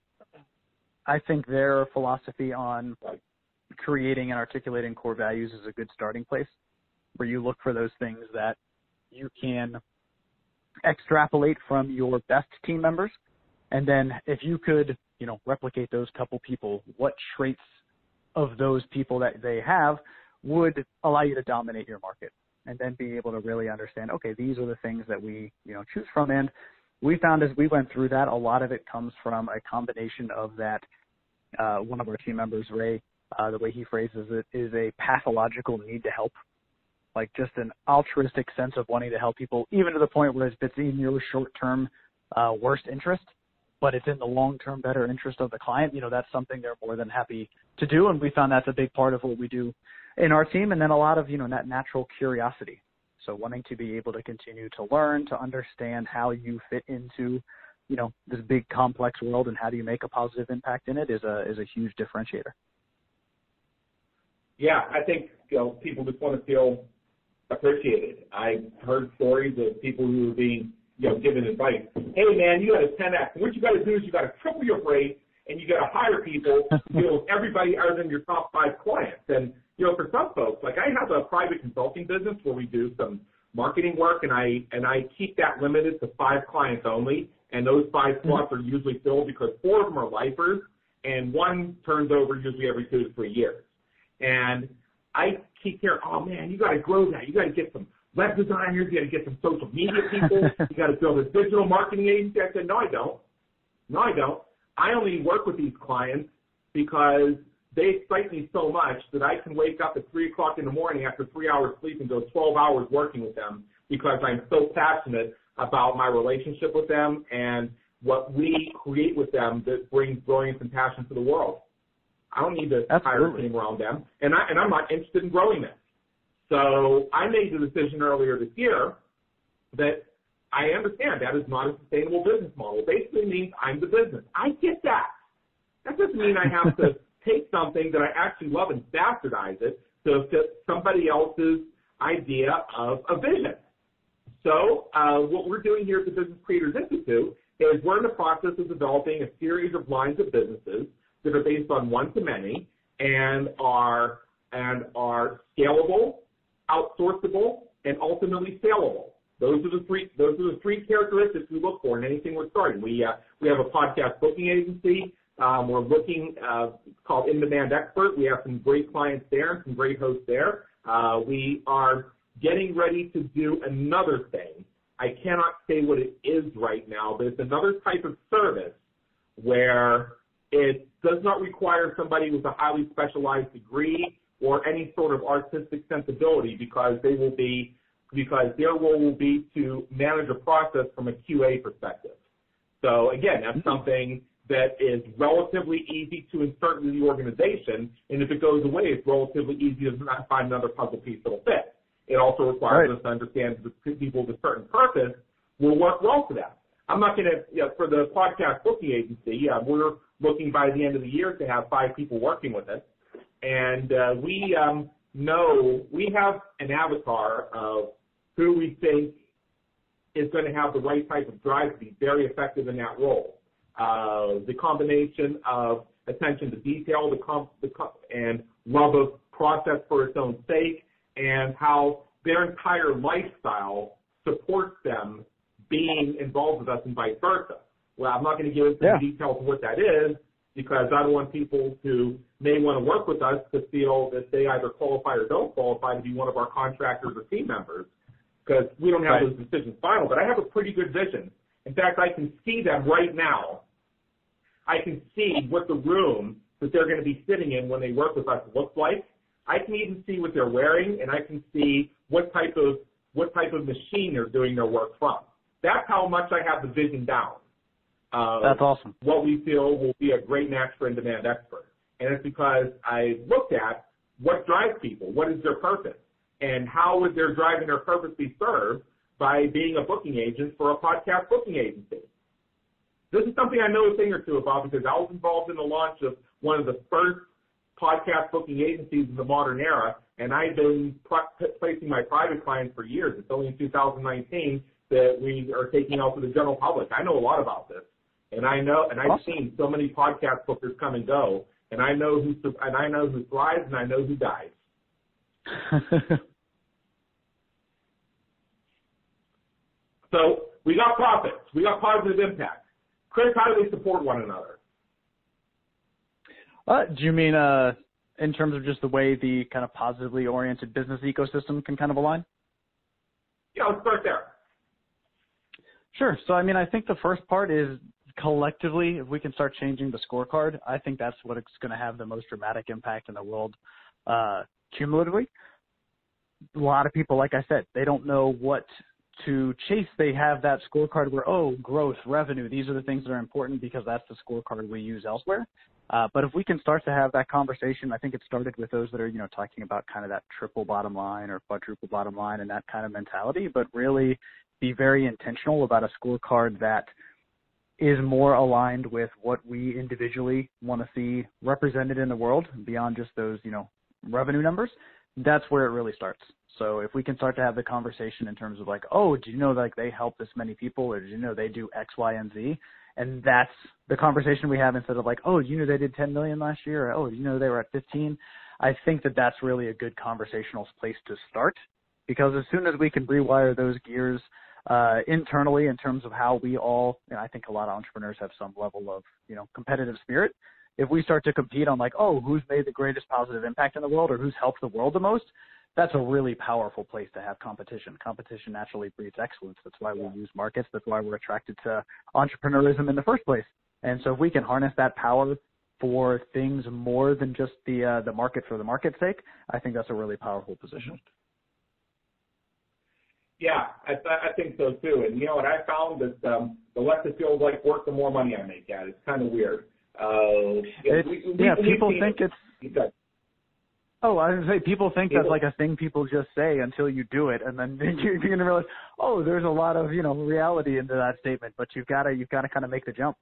I think their philosophy on creating and articulating core values is a good starting place, where you look for those things that you can extrapolate from your best team members. And then if you could, you know, replicate those couple people, what traits of those people that they have would allow you to dominate your market, and then be able to really understand, okay, these are the things that we, you know, choose from. And we found as we went through that, a lot of it comes from a combination of that. Uh, one of our team members, Ray, uh, the way he phrases it, is a pathological need to help, like just an altruistic sense of wanting to help people, even to the point where it's in your short-term uh, worst interest, but it's in the long-term better interest of the client. You know, that's something they're more than happy to do, and we found that's a big part of what we do in our team. And then a lot of, you know, that natural curiosity. So wanting to be able to continue to learn, to understand how you fit into, you know, this big complex world, and how do you make a positive impact in it is a is a huge differentiator. Yeah, I think, you know, people just want to feel appreciated. I've heard stories of people who are being, you know, given advice. Hey, man, you got a ten X. And what you got to do is you got to triple your rate, and you got to hire people, you know, everybody other than your top five clients. And, you know, for some folks, like I have a private consulting business where we do some marketing work, and I and I keep that limited to five clients only. And those five slots are usually filled because four of them are lifers, and one turns over usually every two to three years. And I keep hearing, oh, man, you got to grow that. You got to get some web designers. You got to get some social media people. You got to build a digital marketing agency. I said, no, I don't. No, I don't. I only work with these clients because they excite me so much that I can wake up at three o'clock in the morning after three hours sleep and go twelve hours working with them because I'm so passionate about my relationship with them and what we create with them that brings brilliance and passion to the world. I don't need to hire a team around them, and, I, and I'm not interested in growing them. So I made the decision earlier this year that I understand that is not a sustainable business model. It basically means I'm the business. I get that. That doesn't mean I have to take something that I actually love and bastardize it to fit somebody else's idea of a vision. So uh, what we're doing here at the Business Creators Institute is we're in the process of developing a series of lines of businesses that are based on one-to-many and are and are scalable, outsourceable, and ultimately saleable. Those are the three. Those are the three characteristics we look for in anything we're starting. We uh, we have a podcast booking agency. Um, we're looking uh, it's called In Demand Expert. We have some great clients there and some great hosts there. Uh, we are getting ready to do another thing. I cannot say what it is right now, but it's another type of service where it does not require somebody with a highly specialized degree or any sort of artistic sensibility because they will be because their role will be to manage a process from a Q A perspective. So again, that's something that is relatively easy to insert into the organization, and if it goes away, it's relatively easy to not find another puzzle piece that'll fit. It also requires right. us to understand that the people with a certain purpose will work well for them. I'm not going to, you know, for the podcast booking agency, uh, we're looking by the end of the year to have five people working with us. And uh, we um, know we have an avatar of who we think is going to have the right type of drive to be very effective in that role. Uh, the combination of attention to detail the comp, the comp, and love of process for its own sake, and how their entire lifestyle supports them being involved with us and vice versa. Well, I'm not going to get into yeah. the details of what that is because I don't want people who may want to work with us to feel that they either qualify or don't qualify to be one of our contractors or team members, because we don't have right. those decisions final. But I have a pretty good vision. In fact, I can see them right now. I can see what the room that they're going to be sitting in when they work with us looks like. I can even see what they're wearing, and I can see what type of what type of machine they're doing their work from. That's how much I have the vision down. Uh, That's awesome. What we feel will be a great match for in-demand expert. And it's because I looked at what drives people, what is their purpose, and how would their driving their purpose be served by being a booking agent for a podcast booking agency. This is something I know a thing or two about because I was involved in the launch of one of the first podcast booking agencies in the modern era, and I've been pr- placing my private clients for years. It's only in two thousand nineteen that we are taking out to the general public. I know a lot about this, and I know, and I've awesome. seen so many podcast bookers come and go, and I know who and I know who thrives and I know who dies. So we got profits, we got positive impact. Chris, how do they support one another? Uh, do you mean uh, in terms of just the way the kind of positively oriented business ecosystem can kind of align? Yeah, let's start there. Sure. So, I mean, I think the first part is collectively, if we can start changing the scorecard, I think that's what it's going to have the most dramatic impact in the world uh, cumulatively. A lot of people, like I said, they don't know what to chase. They have that scorecard where, oh, growth, revenue, these are the things that are important because that's the scorecard we use elsewhere. Uh, but if we can start to have that conversation, I think it started with those that are, you know, talking about kind of that triple bottom line or quadruple bottom line and that kind of mentality, but really be very intentional about a scorecard that is more aligned with what we individually want to see represented in the world beyond just those, you know, revenue numbers. That's where it really starts. So if we can start to have the conversation in terms of like, oh, do you know like they help this many people, or do you know they do X, Y, and Z? And that's the conversation we have instead of like, oh, do you know they did ten million last year? Or, oh, do you know they were at fifteen? I think that that's really a good conversational place to start, because as soon as we can rewire those gears uh, internally in terms of how we all, and I think a lot of entrepreneurs have some level of, you know, competitive spirit. If we start to compete on like, oh, who's made the greatest positive impact in the world or who's helped the world the most, that's a really powerful place to have competition. Competition naturally breeds excellence. That's why we use markets. That's why we're attracted to entrepreneurism in the first place. And so if we can harness that power for things more than just the uh, the market for the market's sake, I think that's a really powerful position. Yeah, I, th- I think so too. And you know what I found that um, the less it feels like work, the more money I make at it. It's kind of weird. Uh, it's, we, we, yeah, we, people we, think it's. Because, Oh, I was going to say, people think people, that's like a thing people just say until you do it, and then you're going to realize, oh, there's a lot of, you know, reality into that statement. But you've got to, you've got to kind of make the jump.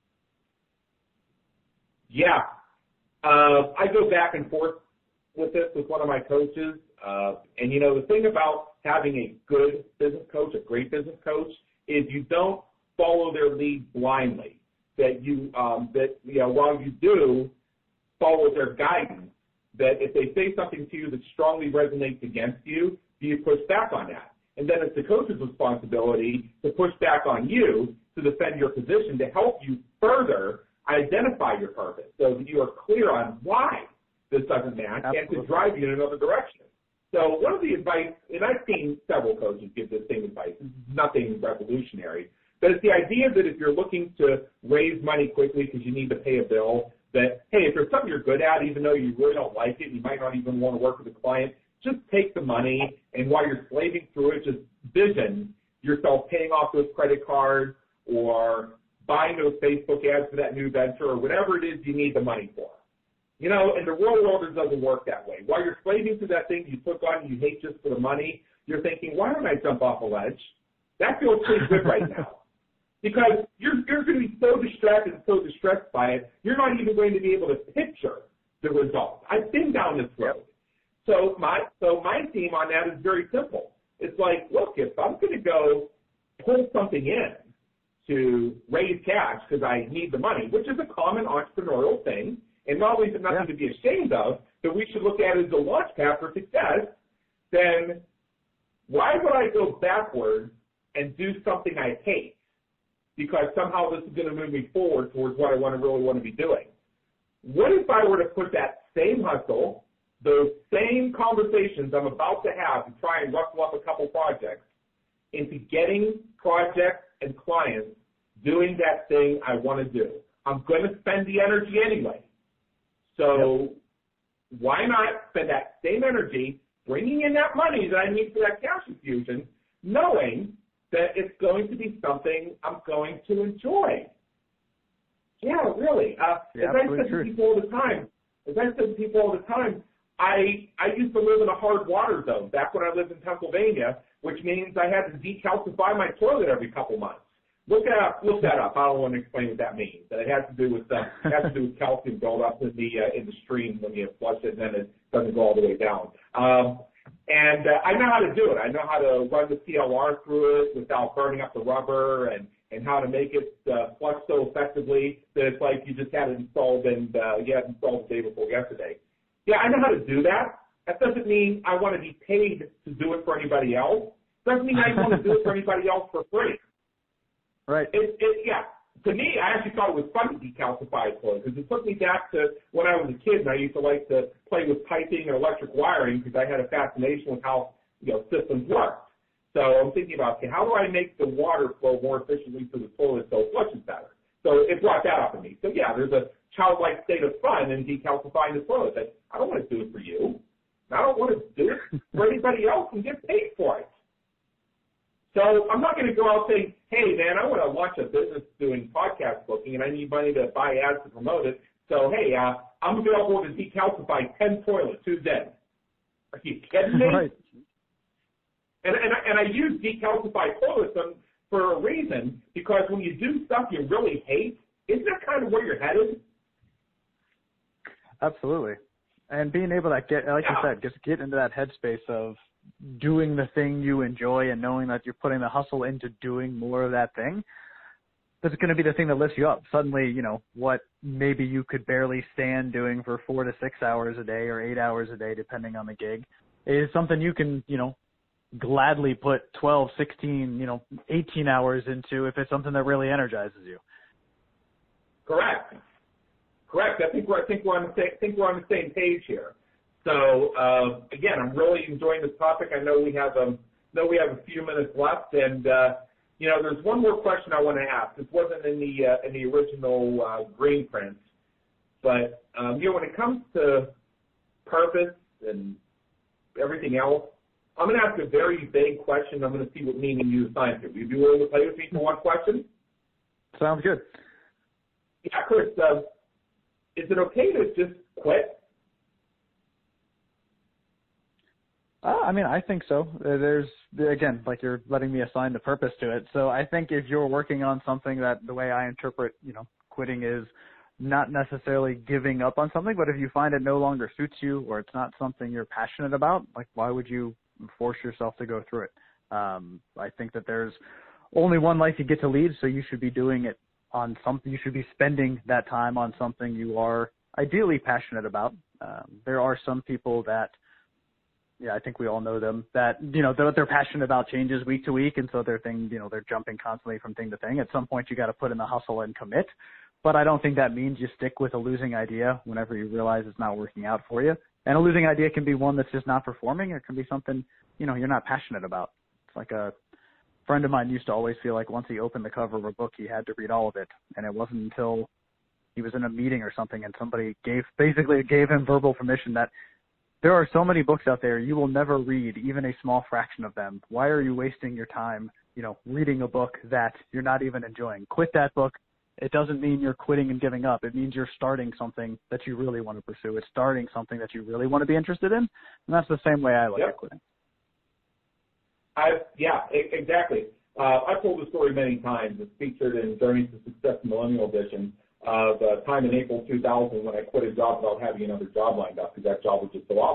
Yeah, uh, I go back and forth with this with one of my coaches, uh, and you know, the thing about having a good business coach, a great business coach, is you don't follow their lead blindly. That you, um, that you know, while you do follow their guidance, that if they say something to you that strongly resonates against you, do you push back on that? And then it's the coach's responsibility to push back on you to defend your position, to help you further identify your purpose so that you are clear on why this doesn't match. Absolutely. And to drive you in another direction. So one of the advice, and I've seen several coaches give this same advice, this is nothing revolutionary, but it's the idea that if you're looking to raise money quickly because you need to pay a bill, that, hey, if there's something you're good at, even though you really don't like it, you might not even want to work with a client, just take the money, and while you're slaving through it, just vision yourself paying off those credit cards or buying those Facebook ads for that new venture or whatever it is you need the money for. You know, in the real world, it doesn't work that way. While you're slaving through that thing you took on you hate just for the money, you're thinking, why don't I jump off a ledge? That feels pretty good right now. Because you're, you're going to be so distracted and so distressed by it, you're not even going to be able to picture the results. I've been down this road. So my so my theme on that is very simple. It's like, look, if I'm going to go pull something in to raise cash because I need the money, which is a common entrepreneurial thing, and not only is it nothing yeah. to be ashamed of, but we should look at it as a launch pad for success, then why would I go backwards and do something I hate? Because somehow this is going to move me forward towards what I want to really want to be doing. What if I were to put that same hustle, those same conversations I'm about to have to try and rustle up a couple projects into getting projects and clients doing that thing I want to do? I'm going to spend the energy anyway. So yep. why not spend that same energy bringing in that money that I need for that cash infusion, knowing that it's going to be something I'm going to enjoy? Yeah, really. Uh, yeah, as I said to people all the time, as I said to people all the time, I I used to live in a hard water zone back when I lived in Pennsylvania, which means I had to decalcify my toilet every couple months. Look that up. Look that up. I don't want to explain what that means. It has to do with uh, it has to do with calcium buildup in the uh, in the stream when you flush it, and then it doesn't go all the way down. Um, and uh, I know how to do it. I know how to run the C L R through it without burning up the rubber, and and how to make it uh, flush so effectively that it's like you just had it installed and uh, you had it installed the day before yesterday. Yeah, I know how to do that. That doesn't mean I want to be paid to do it for anybody else. Doesn't mean I want to do it for anybody else for free. Right. It, it, yeah. To me, I actually thought it was fun to decalcify clothes because it took me back to when I was a kid and I used to like to play with piping and electric wiring because I had a fascination with how, you know, systems worked. So I'm thinking about, okay, how do I make the water flow more efficiently through the toilet so it flushes better? So it brought that up to me. So yeah, there's a childlike state of fun in decalcifying the toilet. That I don't want to do it for you. I don't want to do it for anybody else and get paid for it. So I'm not going to go out saying, hey, man, I want to launch a business doing podcast booking, and I need money to buy ads to promote it. So, hey, uh, I'm available to decalcify ten toilets. Who's in? Are you kidding me? Right. And, and, and I use decalcified toilets for a reason, because when you do stuff you really hate, isn't that kind of where you're headed? Absolutely. And being able to get, like yeah. you said, just get into that headspace of doing the thing you enjoy and knowing that you're putting the hustle into doing more of that thing, that's going to be the thing that lifts you up. Suddenly, you know, what maybe you could barely stand doing for four to six hours a day or eight hours a day, depending on the gig, is something you can, you know, gladly put twelve, sixteen, you know, eighteen hours into if it's something that really energizes you. Correct. Correct. I think we're, I think we're on the same, I think we're on the same page here. So uh, again, I'm really enjoying this topic. I know we have um, know we have a few minutes left, and uh, you know, there's one more question I want to ask. This wasn't in the uh, in the original uh, green print, but um, you know, when it comes to purpose and everything else, I'm going to ask a very vague question. I'm going to see what meaning you assign to. Would you be willing to play with me for one question? Sounds good. Yeah, Chris. Uh, is it okay to just quit? Uh, I mean, I think so. There's, again, like you're letting me assign the purpose to it. So I think if you're working on something that the way I interpret, you know, quitting is not necessarily giving up on something, but if you find it no longer suits you or it's not something you're passionate about, like why would you force yourself to go through it? Um, I think that there's only one life you get to lead, so you should be doing it on something. You should be spending that time on something you are ideally passionate about. Um, there are some people that, yeah, I think we all know them, that, you know, they're, they're passionate about changes week to week, and so their thing, you know, they're jumping constantly from thing to thing. At some point, you got to put in the hustle and commit, but I don't think that means you stick with a losing idea whenever you realize it's not working out for you. And a losing idea can be one that's just not performing, or it can be something, you know, you're not passionate about. It's like a friend of mine used to always feel like once he opened the cover of a book, he had to read all of it, and it wasn't until he was in a meeting or something and somebody gave, basically gave him verbal permission that there are so many books out there, you will never read even a small fraction of them. Why are you wasting your time, you know, reading a book that you're not even enjoying? Quit that book. It doesn't mean you're quitting and giving up. It means you're starting something that you really want to pursue. It's starting something that you really want to be interested in. And that's the same way I look yep. at quitting. I, yeah, exactly. Uh, I've told the story many times. It's featured in Journey to Success Millennial Edition of uh, time in April two thousand when I quit a job without having another job lined up because that job was just so awful.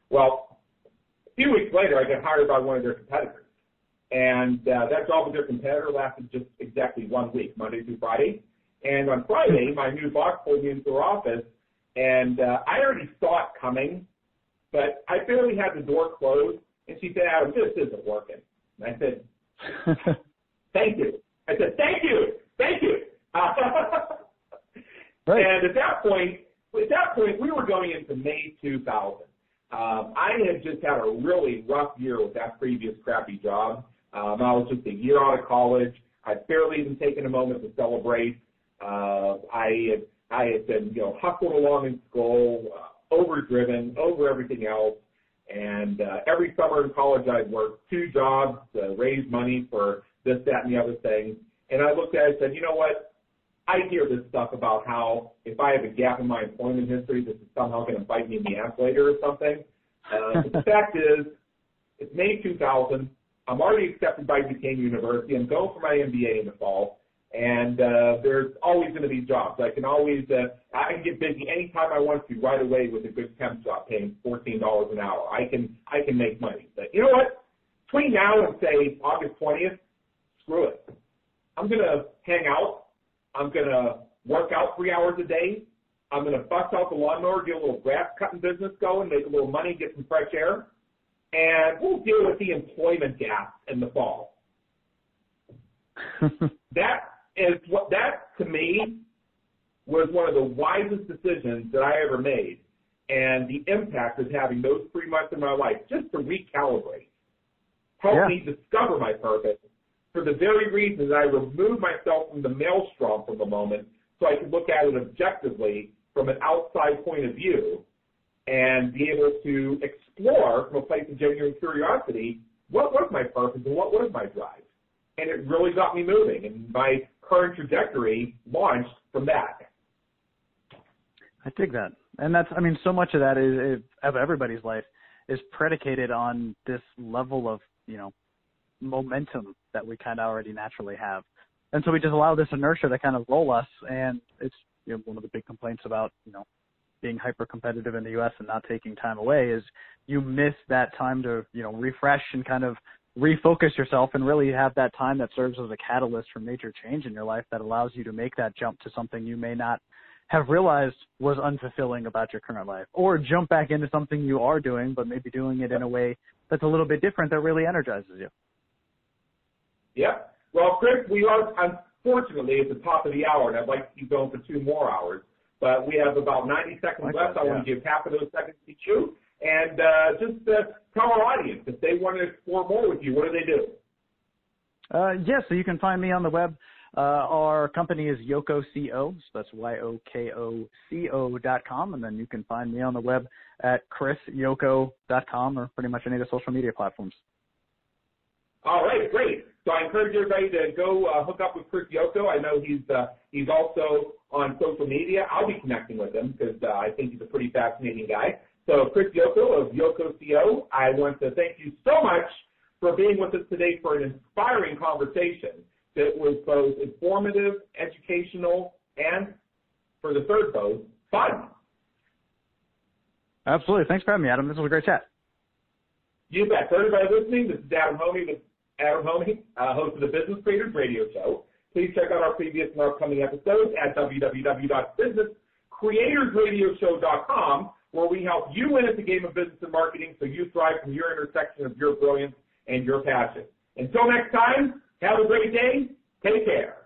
Well, a few weeks later, I got hired by one of their competitors. And uh, that job with their competitor lasted just exactly one week, Monday through Friday. And on Friday, my new boss pulled me into her office, and uh, I already saw it coming, but I barely had the door closed. And she said, Adam, this isn't working. And I said, thank you. I said, thank you, thank you. Uh, right. And at that point, at that point, we were going into May two thousand. Um, I had just had a really rough year with that previous crappy job. Um, I was just a year out of college. I'd barely even taken a moment to celebrate. Uh, I had I had been, you know, hustled along in school, uh, overdriven, over everything else. And uh, every summer in college, I'd work two jobs to raise money for this, that, and the other thing. And I looked at it and said, you know what? I hear this stuff about how if I have a gap in my employment history, this is somehow going to bite me in the ass later or something. Uh, but the fact is, it's May two thousand. I'm already accepted by Duquesne University. I'm going for my M B A in the fall. And uh, there's always going to be jobs. I can always, uh, I can get busy anytime I want to right away with a good temp job paying fourteen dollars an hour. I can, I can make money. But you know what? Between now and, say, August twentieth, screw it. I'm going to hang out. I'm going to work out three hours a day. I'm going to bust out the lawnmower, get a little grass cutting business going, make a little money, get some fresh air, and we'll deal with the employment gap in the fall. That is what, that to me was one of the wisest decisions that I ever made, and the impact of having those three months in my life just to recalibrate helped yeah. me discover my purpose for the very reason that I removed myself from the maelstrom for the moment so I could look at it objectively from an outside point of view and be able to explore from a place of genuine curiosity what was my purpose and what was my drive. And it really got me moving, and my current trajectory launched from that. I dig that. And that's, I mean, so much of that is, is of everybody's life is predicated on this level of, you know, momentum that we kind of already naturally have. And so we just allow this inertia to kind of roll us. And it's, you know, one of the big complaints about, you know, being hyper competitive in the U S and not taking time away is you miss that time to, you know, refresh and kind of refocus yourself and really have that time that serves as a catalyst for major change in your life that allows you to make that jump to something you may not have realized was unfulfilling about your current life, or jump back into something you are doing, but maybe doing it in a way that's a little bit different that really energizes you. Yeah. Well, Chris, we are unfortunately at the top of the hour, and I'd like to keep going for two more hours, but we have about ninety seconds like left. that, I yeah. want to give half of those seconds to you. And uh, just uh, tell our audience, if they want to explore more with you, what do they do? Uh, yes, so you can find me on the web. Uh, our company is Yoko dot co, so that's Y O K O C O dot com, and then you can find me on the web at chris yoko dot com or pretty much any of the social media platforms. All right, great. So I encourage everybody to go uh, hook up with Chris Yoko. I know he's uh, he's also on social media. I'll be connecting with him because uh, I think he's a pretty fascinating guy. So Chris Yoko of Yoko dot co, I want to thank you so much for being with us today for an inspiring conversation that was both informative, educational, and, for the third both, fun. Absolutely. Thanks for having me, Adam. This was a great chat. You bet. For everybody listening, this is Adam Homey, with Adam Homey, uh, host of the Business Creators Radio Show. Please check out our previous and upcoming episodes at w w w dot business creators radio show dot com, where we help you win at the game of business and marketing so you thrive from your intersection of your brilliance and your passion. Until next time, have a great day. Take care.